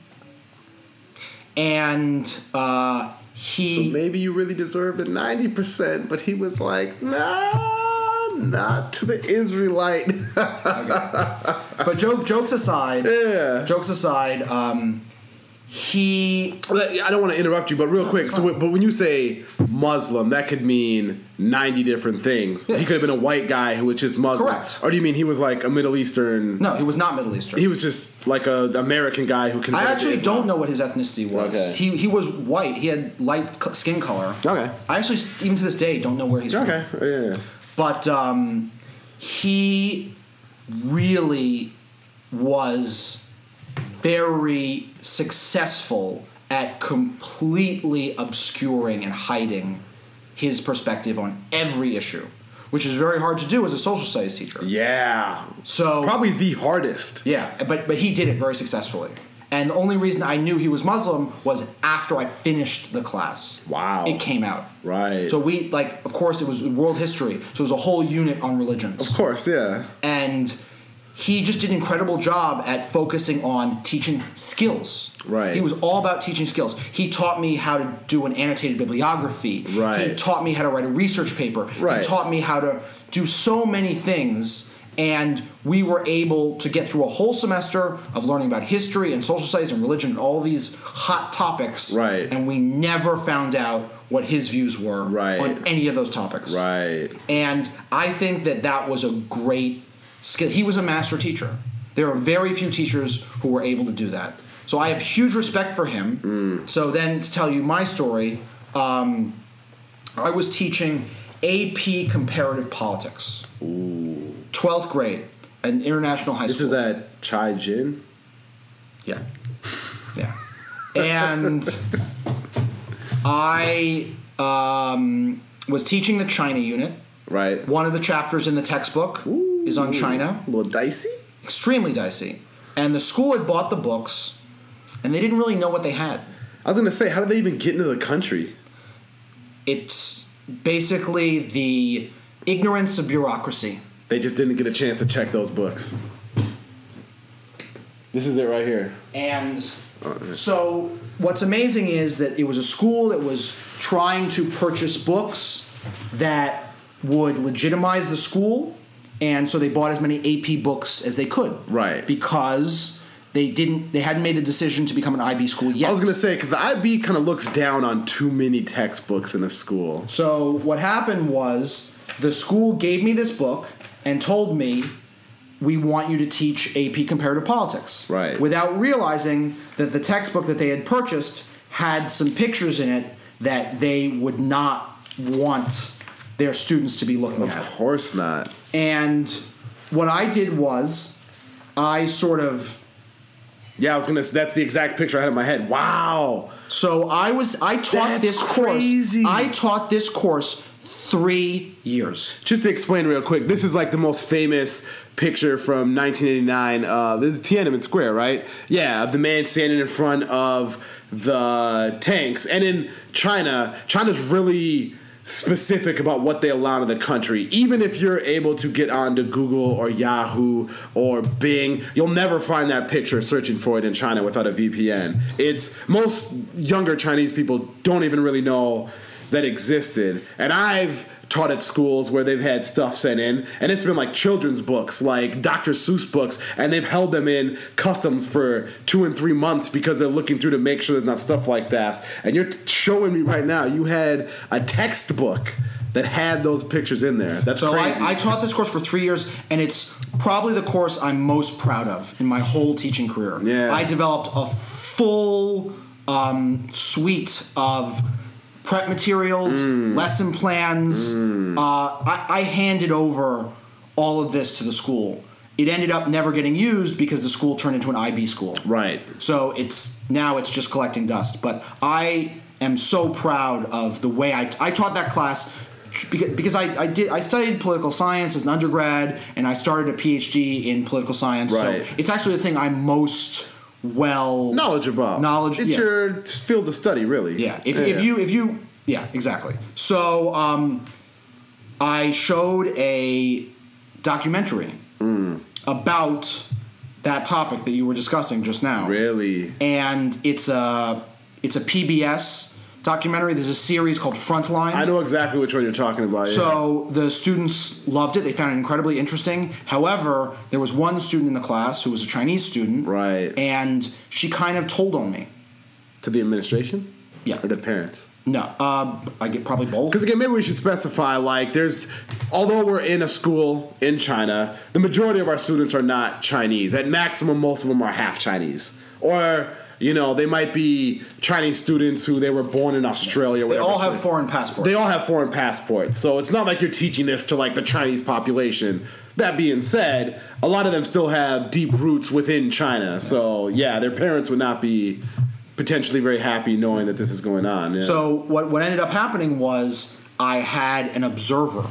Speaker 2: And uh, he...
Speaker 1: So maybe you really deserved a ninety percent, but he was like, nah, not to the Israelite.
Speaker 2: But joke, jokes aside,
Speaker 1: Yeah.
Speaker 2: jokes aside, um, he...
Speaker 1: I don't want to interrupt you, but real quick. So, but when you say Muslim, that could mean ninety different things.
Speaker 2: Yeah.
Speaker 1: He could have been a white guy who was just Muslim.
Speaker 2: Correct.
Speaker 1: Or do you mean he was like a Middle Eastern?
Speaker 2: No, he was not Middle Eastern.
Speaker 1: He was just like a American guy who
Speaker 2: I
Speaker 1: converted to
Speaker 2: actually
Speaker 1: Islam.
Speaker 2: don't know what his ethnicity was.
Speaker 1: Okay.
Speaker 2: He he was white. He had light c- skin color.
Speaker 1: Okay.
Speaker 2: I actually, even to this day, don't know where he's from.
Speaker 1: Okay. Yeah. yeah.
Speaker 2: But um, he really was very successful at completely obscuring and hiding his perspective on every issue, which is very hard to do as a social studies teacher.
Speaker 1: Yeah.
Speaker 2: So
Speaker 1: Probably the hardest.
Speaker 2: yeah, but but he did it very successfully. And the only reason I knew he was Muslim was after I finished the class.
Speaker 1: Wow.
Speaker 2: It came out.
Speaker 1: Right.
Speaker 2: So we, like, of course, it was world history. So it was a whole unit on religions.
Speaker 1: Of course, yeah.
Speaker 2: And he just did an incredible job at focusing on teaching skills.
Speaker 1: Right.
Speaker 2: He was all about teaching skills. He taught me how to do an annotated bibliography.
Speaker 1: Right.
Speaker 2: He taught me how to write a research paper.
Speaker 1: Right.
Speaker 2: He taught me how to do so many things, and we were able to get through a whole semester of learning about history and social studies and religion and all these hot topics.
Speaker 1: Right.
Speaker 2: And we never found out what his views were
Speaker 1: right.
Speaker 2: on any of those topics.
Speaker 1: Right.
Speaker 2: And I think that that was a great skill. He was a master teacher. There are very few teachers who were able to do that. So I have huge respect for him.
Speaker 1: Mm.
Speaker 2: So then to tell you my story, um, I was teaching A P Comparative Politics.
Speaker 1: Ooh.
Speaker 2: twelfth grade at an international high
Speaker 1: this
Speaker 2: school.
Speaker 1: This was at Chai Jin?
Speaker 2: Yeah. Yeah. And I um, was teaching the China unit.
Speaker 1: Right.
Speaker 2: One of the chapters in the textbook
Speaker 1: Ooh.
Speaker 2: is on China.
Speaker 1: A little dicey?
Speaker 2: Extremely dicey. And the school had bought the books, and they didn't really know what they had.
Speaker 1: I was going to say, how did they even get into the country?
Speaker 2: It's basically the ignorance of bureaucracy.
Speaker 1: They just didn't get a chance to check those books. This is it right here.
Speaker 2: And so what's amazing is that it was a school that was trying to purchase books that would legitimize the school, and so they bought as many A P books as they could.
Speaker 1: Right.
Speaker 2: Because they didn't they hadn't made the decision to become an I B school yet.
Speaker 1: I was going to say, because the I B kind of looks down on too many textbooks in a school.
Speaker 2: So what happened was the school gave me this book and told me, we want you to teach A P Comparative Politics.
Speaker 1: Right.
Speaker 2: Without realizing that the textbook that they had purchased had some pictures in it that they would not want their students to be looking
Speaker 1: Of
Speaker 2: at.
Speaker 1: Of course not.
Speaker 2: And what I did was I sort of...
Speaker 1: Yeah, I was going to... That's the exact picture I had in my head. Wow.
Speaker 2: So I was... I taught
Speaker 1: That's
Speaker 2: this
Speaker 1: crazy.
Speaker 2: course... I taught this course three years.
Speaker 1: Just to explain real quick, this is like the most famous picture from nineteen eighty-nine. Uh, this is Tiananmen Square, right? Yeah, of the man standing in front of the tanks. And in China, China's really specific about what they allow in the country. Even if you're able to get onto Google or Yahoo or Bing, you'll never find that picture searching for it in China without a V P N. It's most younger Chinese people don't even really know that existed. And I've taught at schools where they've had stuff sent in, and it's been like children's books, like Doctor Seuss books, and they've held them in customs for two and three months because they're looking through to make sure there's not stuff like that. And you're t- showing me right now you had a textbook that had those pictures in there. That's
Speaker 2: so
Speaker 1: crazy.
Speaker 2: I, I taught this course for three years, and it's probably the course I'm most proud of in my whole teaching career.
Speaker 1: Yeah.
Speaker 2: I developed a full um, suite of prep materials, mm. lesson plans. Mm. Uh, I, I handed over all of this to the school. It ended up never getting used because the school turned into an I B school.
Speaker 1: Right.
Speaker 2: So it's now it's just collecting dust. But I am so proud of the way I, I taught that class because, because I, I did I studied political science as an undergrad, and I started a P H D in political science.
Speaker 1: Right.
Speaker 2: So it's actually the thing I'm most well
Speaker 1: knowledgeable.
Speaker 2: Knowledge.
Speaker 1: It's
Speaker 2: yeah.
Speaker 1: your field of study, really.
Speaker 2: Yeah. If,
Speaker 1: yeah.
Speaker 2: if you if you yeah exactly. So um, I showed a documentary
Speaker 1: mm.
Speaker 2: about that topic that you were discussing just now.
Speaker 1: Really?
Speaker 2: And it's a it's a P B S documentary. There's a series called Frontline.
Speaker 1: I know exactly which one you're talking about. Yeah.
Speaker 2: So the students loved it. They found it incredibly interesting. However, there was one student in the class who was a Chinese student.
Speaker 1: Right.
Speaker 2: And she kind of told on me.
Speaker 1: To the administration?
Speaker 2: Yeah.
Speaker 1: Or the parents?
Speaker 2: No. Uh, I get probably both.
Speaker 1: Because again, maybe we should specify, like, there's, although we're in a school in China, the majority of our students are not Chinese. At maximum, most of them are half Chinese. Or, you know, they might be Chinese students who they were born in Australia. Or
Speaker 2: they
Speaker 1: whatever.
Speaker 2: all have foreign passports.
Speaker 1: They all have foreign passports. So it's not like you're teaching this to, like, the Chinese population. That being said, a lot of them still have deep roots within China. So, yeah, their parents would not be potentially very happy knowing that this is going on. Yeah.
Speaker 2: So what what ended up happening was I had an observer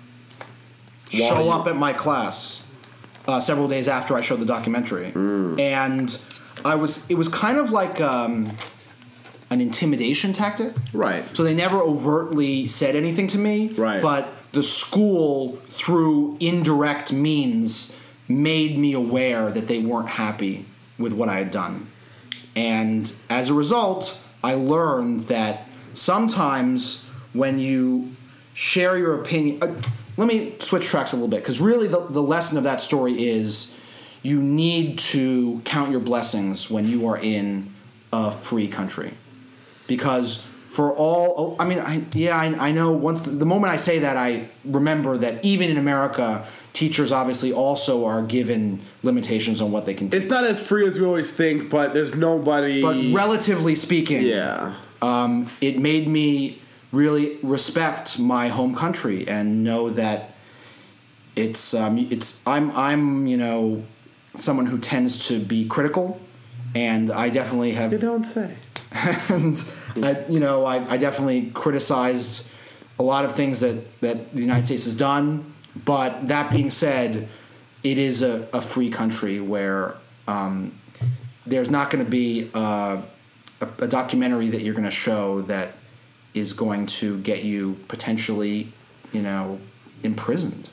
Speaker 1: While
Speaker 2: show
Speaker 1: you-
Speaker 2: up at my class uh, several days after I showed the documentary,
Speaker 1: Mm.
Speaker 2: and I was it was kind of like um, an intimidation tactic.
Speaker 1: Right.
Speaker 2: So they never overtly said anything to me.
Speaker 1: Right.
Speaker 2: But the school, through indirect means, made me aware that they weren't happy with what I had done. And as a result, I learned that sometimes when you share your opinion... Uh, let me switch tracks a little bit, because really the, the lesson of that story is you need to count your blessings when you are in a free country. Because for all... I mean, I, yeah, I, I know once... The, the moment I say that, I remember that even in America... Teachers obviously also are given limitations on what they can teach.
Speaker 1: It's not as free as we always think, but there's nobody...
Speaker 2: But relatively speaking,
Speaker 1: yeah,
Speaker 2: um, it made me really respect my home country and know that it's um, it's I'm I'm you know someone who tends to be critical, and I definitely have.
Speaker 1: You don't say.
Speaker 2: And I, you know I, I definitely criticized a lot of things that, that the United States has done. But that being said, it is a, a free country where um, there's not going to be a, a, a documentary that you're going to show that is going to get you potentially, you know, imprisoned.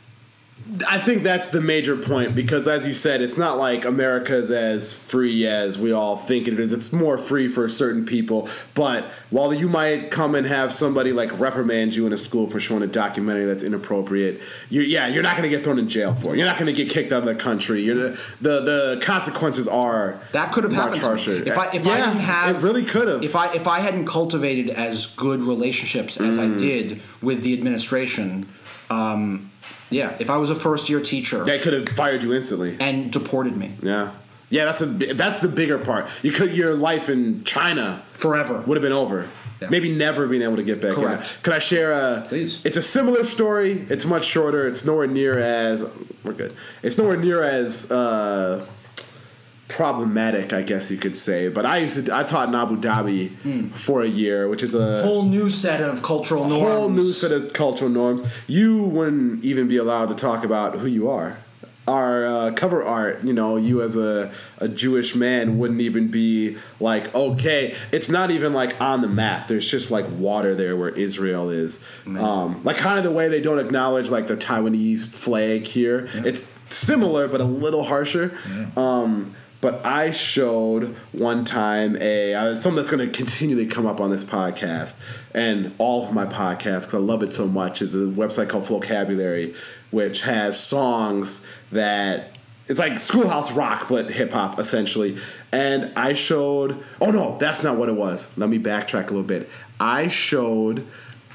Speaker 1: I think that's the major point, because as you said, it's not like America's as free as we all think it is. It's more free for certain people. But while you might come and have somebody like reprimand you in a school for showing a documentary that's inappropriate, you're, yeah, you're not going to get thrown in jail for it. You're not going to get kicked out of the country. You're the, the the consequences are
Speaker 2: that could have
Speaker 1: much
Speaker 2: happened
Speaker 1: harsher.
Speaker 2: To me. If I if
Speaker 1: yeah,
Speaker 2: I didn't have
Speaker 1: it really could have.
Speaker 2: If I if I hadn't cultivated as good relationships as mm. I did with the administration. Um, Yeah, if I was a first-year teacher...
Speaker 1: They could have fired you instantly.
Speaker 2: And deported me.
Speaker 1: Yeah. Yeah, that's a that's the bigger part. You could Your life in China...
Speaker 2: Forever.
Speaker 1: ...would have been over. Yeah. Maybe never being able to get back
Speaker 2: Correct.
Speaker 1: in. Could I share a...
Speaker 2: Please.
Speaker 1: It's a similar story. It's much shorter. It's nowhere near as... We're good. It's nowhere near as... Uh, problematic, I guess you could say. But I used to I taught in Abu Dhabi mm. for a year, which is a
Speaker 2: whole new set of cultural norms.
Speaker 1: Whole new set of cultural norms. You wouldn't even be allowed to talk about who you are. Our uh, cover art, you know, you as a, a Jewish man wouldn't even be like, okay, it's not even like on the map. There's just like water there where Israel is. Um, like kind of the way they don't acknowledge like the Taiwanese flag here. Yeah. It's similar, but a little harsher. Yeah. Um, But I showed one time a uh, something that's going to continually come up on this podcast and all of my podcasts, because I love it so much, is a website called Flocabulary, which has songs that it's like Schoolhouse Rock, but hip hop essentially. And I showed. Oh no, that's not what it was. Let me backtrack a little bit. I showed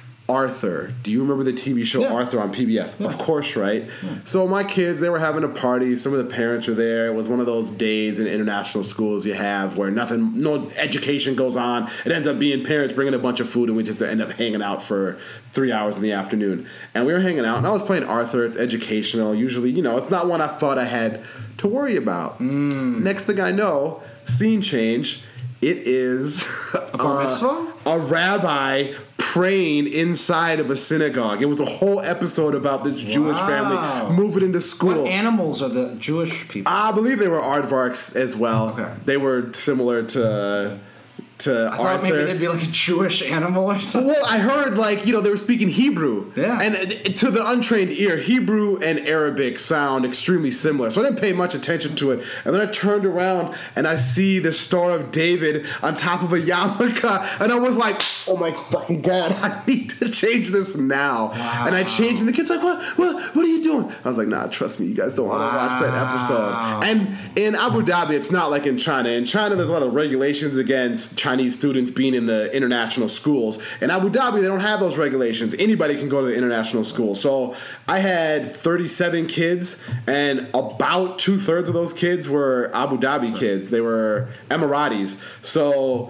Speaker 1: Arthur. Do you remember the T V show yeah. Arthur on P B S? Yeah. Of course, right? Yeah. So my kids, they were having a party. Some of the parents were there. It was one of those days in international schools you have where nothing, no education goes on. It ends up being parents bringing a bunch of food, and we just end up hanging out for three hours in the afternoon. And we were hanging out, and I was playing Arthur. It's educational. Usually, you know, it's not one I thought I had to worry about.
Speaker 2: Mm.
Speaker 1: Next thing I know, scene change. It is
Speaker 2: a bar mitzvah?
Speaker 1: Uh, a rabbi praying inside of a synagogue. It was a whole episode about this wow. Jewish family moving into school.
Speaker 2: What animals are the Jewish people?
Speaker 1: I believe they were aardvarks as well.
Speaker 2: Okay.
Speaker 1: They were similar to... To
Speaker 2: I
Speaker 1: Arthur.
Speaker 2: thought maybe they'd be like a Jewish animal or something.
Speaker 1: Well, I heard like, you know, they were speaking Hebrew.
Speaker 2: Yeah.
Speaker 1: And to the untrained ear, Hebrew and Arabic sound extremely similar. So I didn't pay much attention to it. And then I turned around and I see the Star of David on top of a yarmulke. And I was like, oh my fucking God, I need to change this now.
Speaker 2: Wow.
Speaker 1: And I changed, and the kid's like, what, what, what are you doing? I was like, nah, trust me, you guys don't want to wow. watch that episode. And in Abu Dhabi, it's not like in China. In China, there's a lot of regulations against Chinese students being in the international schools. In Abu Dhabi, they don't have those regulations. Anybody can go to the international school. So I had thirty-seven kids, and about two-thirds of those kids were Abu Dhabi kids. They were Emiratis. So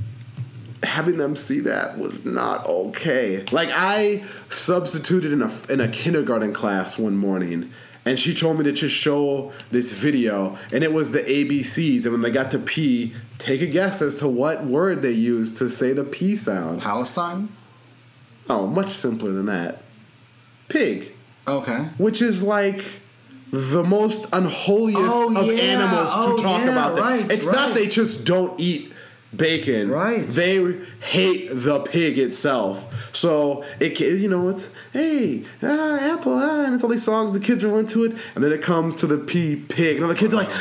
Speaker 1: having them see that was not okay. Like, I substituted in a, in a kindergarten class one morning, and she told me to just show this video, and it was the A B Cs. And when they got to P, take a guess as to what word they used to say the P sound.
Speaker 2: Palestine?
Speaker 1: Oh, much simpler than that. Pig.
Speaker 2: Okay.
Speaker 1: Which is like the most unholiest
Speaker 2: oh,
Speaker 1: of
Speaker 2: yeah.
Speaker 1: animals
Speaker 2: oh,
Speaker 1: to talk
Speaker 2: yeah,
Speaker 1: about.
Speaker 2: Right,
Speaker 1: it's
Speaker 2: right.
Speaker 1: not they just don't eat bacon.
Speaker 2: Right.
Speaker 1: They hate the pig itself. So it, you know, it's hey, ah, apple, ah, and it's all these songs. The kids are into it, and then it comes to the pea pig, and all the kids are like,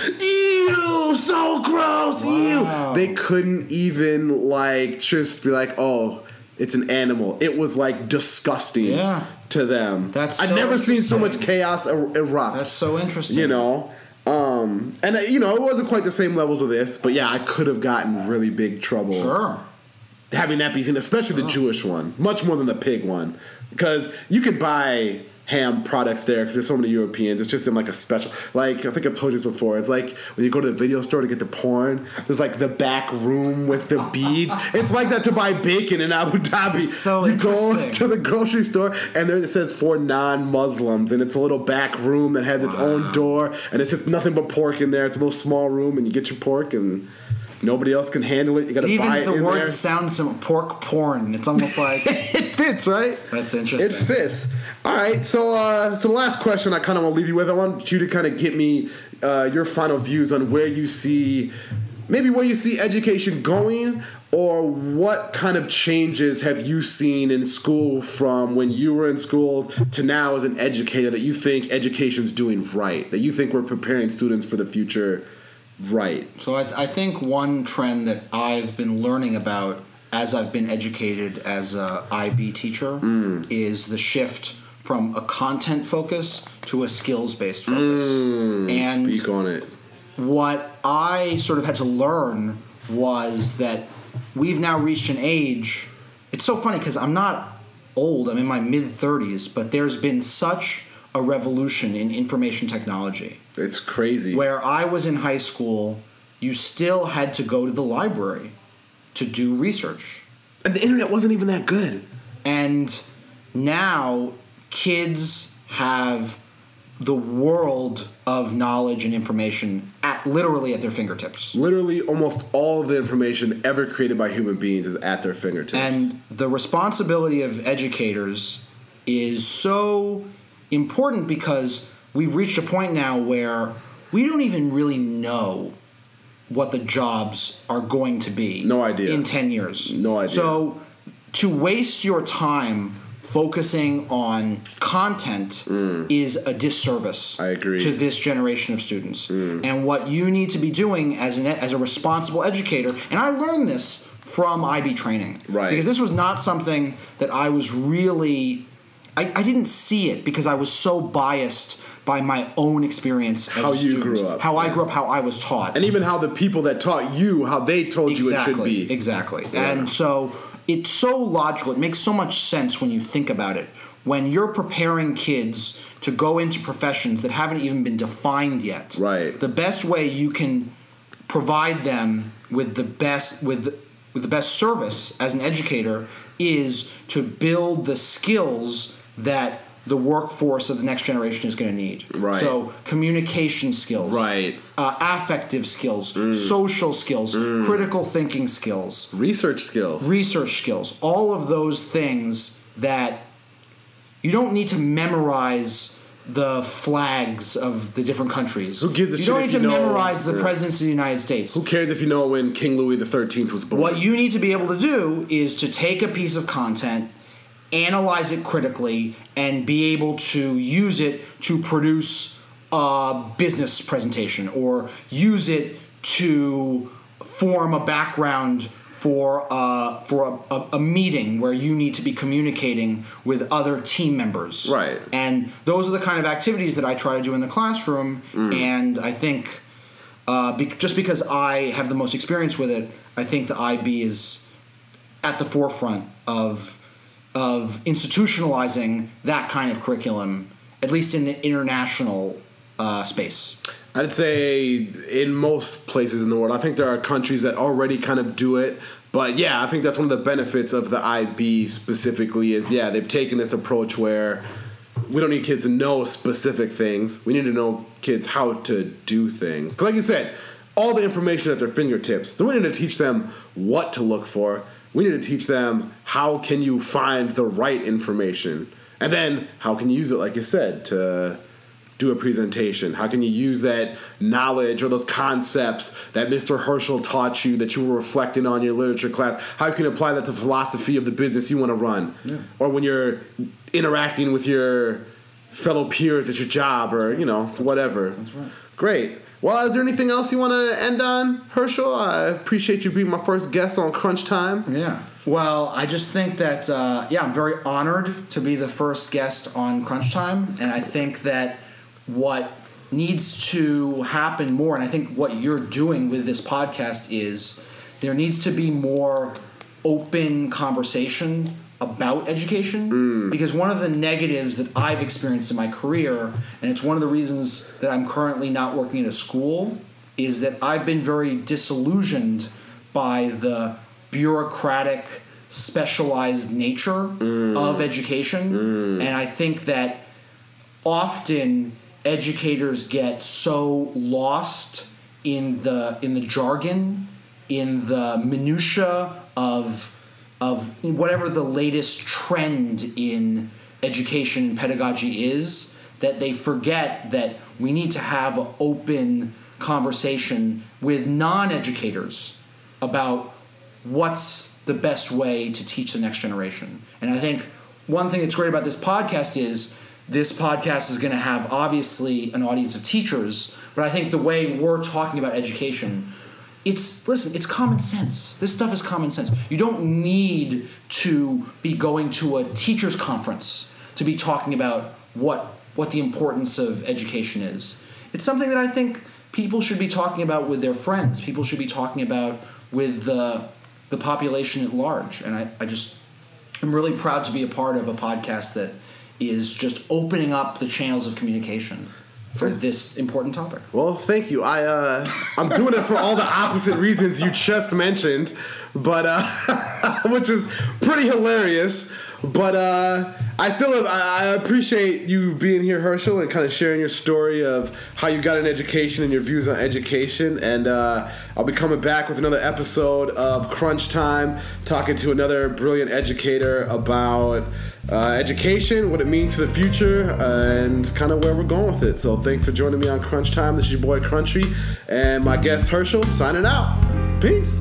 Speaker 1: ew, so gross,
Speaker 2: Wow.
Speaker 1: ew. They couldn't even like just be like, oh, it's an animal. It was like disgusting
Speaker 2: Yeah.
Speaker 1: to them.
Speaker 2: That's
Speaker 1: I've
Speaker 2: so
Speaker 1: never seen so much
Speaker 2: interesting.
Speaker 1: chaos er- erupt.
Speaker 2: That's so interesting.
Speaker 1: You know. Um, and uh, you know, it wasn't quite the same levels of this, but yeah, I could have gotten really big trouble
Speaker 2: Sure.
Speaker 1: having that be seen, especially the Jewish one, much more than the pig one, because you could buy ham products there because there's so many Europeans. It's just in like a special, like I think I've told you this before. It's like when you go to the video store to get the porn, there's like the back room with the beads. It's like that to buy bacon in Abu Dhabi.
Speaker 2: It's so
Speaker 1: you go
Speaker 2: interesting.
Speaker 1: to the grocery store and there it says for non-Muslims, and it's a little back room that has its own door, and it's just nothing but pork in there. It's a little small room, and you get your pork and. Nobody else can handle it. You got to buy it
Speaker 2: Even the
Speaker 1: in
Speaker 2: word
Speaker 1: there.
Speaker 2: sounds some pork porn. It's almost like
Speaker 1: It fits, right?
Speaker 2: that's interesting.
Speaker 1: It fits. All right. So, uh, so the last question I kind of want to leave you with. I want you to kind of get me uh, your final views on where you see, maybe where you see education going, or what kind of changes have you seen in school from when you were in school to now as an educator that you think education's doing right, that you think we're preparing students for the future right.
Speaker 2: So I, I think one trend that I've been learning about as I've been educated as a I B teacher
Speaker 1: Mm.
Speaker 2: is the shift from a content focus to a skills-based focus.
Speaker 1: Mm,
Speaker 2: and
Speaker 1: speak on it.
Speaker 2: what I sort of had to learn was that we've now reached an age. It's so funny because I'm not old, I'm in my mid thirties, but there's been such a revolution in information technology.
Speaker 1: It's crazy.
Speaker 2: Where I was in high school, you still had to go to the library to do research.
Speaker 1: And the internet wasn't even that good.
Speaker 2: And now kids have the world of knowledge and information at literally at their fingertips.
Speaker 1: Literally, almost all of the information ever created by human beings is at their fingertips.
Speaker 2: And the responsibility of educators is so important because we've reached a point now where we don't even really know what the jobs are going to be.
Speaker 1: No idea.
Speaker 2: In ten years.
Speaker 1: No idea.
Speaker 2: So to waste your time focusing on content is a disservice
Speaker 1: I agree.
Speaker 2: to this generation of students. And what you need to be doing as an as a responsible educator, and I learned this from I B training.
Speaker 1: Right.
Speaker 2: Because this was not something that I was really I, I didn't see it because I was so biased by my own experience as
Speaker 1: How
Speaker 2: a
Speaker 1: you
Speaker 2: student.
Speaker 1: grew up,
Speaker 2: How I
Speaker 1: yeah.
Speaker 2: grew up, how I was taught.
Speaker 1: And even how the people that taught you, how they told you it should be.
Speaker 2: Exactly.
Speaker 1: Yeah.
Speaker 2: And so it's so logical. It makes so much sense when you think about it. When you're preparing kids to go into professions that haven't even been defined yet,
Speaker 1: Right.
Speaker 2: the best way you can provide them with the best with the, with the best service as an educator is to build the skills that the workforce of the next generation is going to need.
Speaker 1: Right.
Speaker 2: So communication skills,
Speaker 1: Right.
Speaker 2: uh, affective skills, social skills, critical thinking skills,
Speaker 1: Research skills.
Speaker 2: research skills, all of those things that you don't need to memorize the flags of the different countries.
Speaker 1: Who gives a
Speaker 2: you
Speaker 1: shit
Speaker 2: don't
Speaker 1: if
Speaker 2: need to
Speaker 1: you know-
Speaker 2: memorize the
Speaker 1: yeah.
Speaker 2: presidents of the United States.
Speaker 1: Who cares if you know when King Louis the thirteenth was born?
Speaker 2: What you need to be able to do is to take a piece of content, analyze it critically, and be able to use it to produce a business presentation or use it to form a background for uh, for a, a, a meeting where you need to be communicating with other team members.
Speaker 1: Right.
Speaker 2: And those are the kind of activities that I try to do in the classroom. And I think uh, be- just because I have the most experience with it, I think the I B is at the forefront of of institutionalizing that kind of curriculum, at least in the international uh, space.
Speaker 1: I'd say in most places in the world. I think there are countries that already kind of do it. But yeah, I think that's one of the benefits of the I B specifically is, yeah, they've taken this approach where we don't need kids to know specific things. We need to know kids how to do things. 'Cause like you said, all the information at their fingertips. So we need to teach them what to look for. We need to teach them how can you find the right information. And then how can you use it, like you said, to do a presentation? How can you use that knowledge or those concepts that Mister Herschel taught you that you were reflecting on in your literature class? How can you apply that to the philosophy of the business you want to run?
Speaker 2: Yeah.
Speaker 1: Or when you're interacting with your fellow peers at your job or, you know, whatever.
Speaker 2: That's right.
Speaker 1: Great. Well, is there anything else you want to end on, Herschel? I appreciate you being my first guest on Crunch Time.
Speaker 2: Yeah. Well, I just think that, uh, yeah, I'm very honored to be the first guest on Crunch Time. And I think that what needs to happen more, and I think what you're doing with this podcast is there needs to be more open conversation about education, mm. because one of the negatives that I've experienced in my career, and it's one of the reasons that I'm currently not working at a school, is that I've been very disillusioned by the bureaucratic, specialized nature mm. of education. Mm. And I think that often educators get so lost in the in the jargon, in the minutia of of whatever the latest trend in education and pedagogy is, that they forget that we need to have an open conversation with non-educators about what's the best way to teach the next generation. And I think one thing that's great about this podcast is this podcast is going to have obviously an audience of teachers, but I think the way we're talking about education, It's, listen, it's common sense. This stuff is common sense. You don't need to be going to a teacher's conference to be talking about what what the importance of education is. It's something that I think people should be talking about with their friends. People should be talking about with the the population at large. And I, I just, I'm really proud to be a part of a podcast that is just opening up the channels of communication for this important topic.
Speaker 1: Well, thank you. I uh, I'm doing it for all the opposite reasons you just mentioned, but uh, which is pretty hilarious. But uh, I still I appreciate you being here, Herschel, and kind of sharing your story of how you got an education and your views on education. And uh, I'll be coming back with another episode of Crunch Time, talking to another brilliant educator about uh, education, what it means to the future, uh, and kind of where we're going with it. So thanks for joining me on Crunch Time. This is your boy Crunchy, and my guest Herschel signing out. Peace.